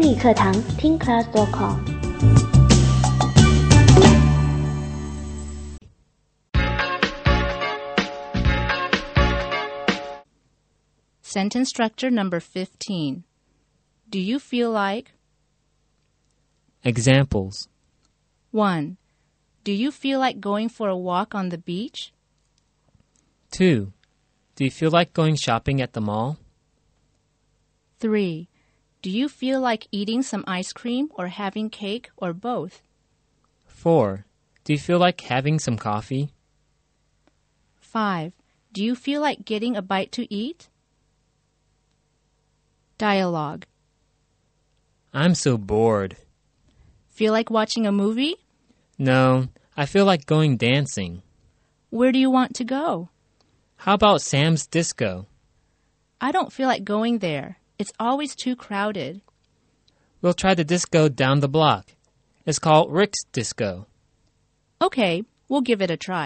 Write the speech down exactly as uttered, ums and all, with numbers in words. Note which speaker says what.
Speaker 1: 英语课堂听 class dot com。
Speaker 2: Sentence structure number fifteen. Do you feel like?
Speaker 3: Examples.
Speaker 2: one. Do you feel like going for a walk on the beach?
Speaker 3: two. Do you feel like going shopping at the mall?
Speaker 2: three. Do you feel like eating some ice cream or having cake or both?
Speaker 3: four. Do you feel like having some coffee?
Speaker 2: five. Do you feel like getting a bite to eat? Dialogue.
Speaker 3: I'm so bored.
Speaker 2: Feel like watching a movie?
Speaker 3: No, I feel like going dancing.
Speaker 2: Where do you want to go?
Speaker 3: How about Sam's Disco?
Speaker 2: I don't feel like going there. It's always too crowded.
Speaker 3: We'll try the disco down the block. It's called Rick's Disco.
Speaker 2: Okay, we'll give it a try.